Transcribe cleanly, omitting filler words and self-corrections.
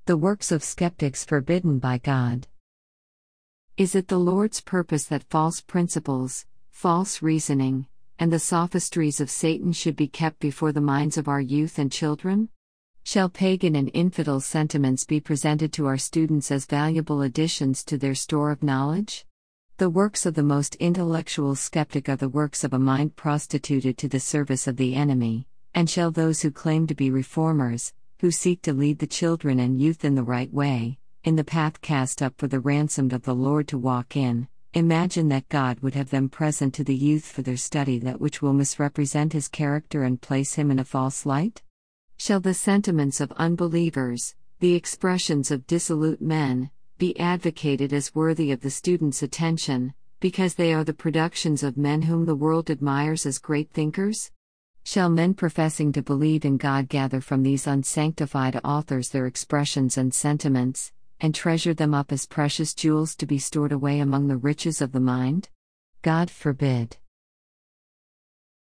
The works of skeptics forbidden by God. Is it the Lord's purpose that false principles, false reasoning, and the sophistries of Satan should be kept before the minds of our youth and children? Shall pagan and infidel sentiments be presented to our students as valuable additions to their store of knowledge? The works of the most intellectual skeptic are the works of a mind prostituted to the service of the enemy, and shall those who claim to be reformers, who seek to lead the children and youth in the right way, in the path cast up for the ransomed of the Lord to walk in, imagine that God would have them present to the youth for their study that which will misrepresent his character and place him in a false light? Shall the sentiments of unbelievers, the expressions of dissolute men, be advocated as worthy of the student's attention, because they are the productions of men whom the world admires as great thinkers? Shall men professing to believe in God gather from these unsanctified authors their expressions and sentiments, and treasure them up as precious jewels to be stored away among the riches of the mind? God forbid.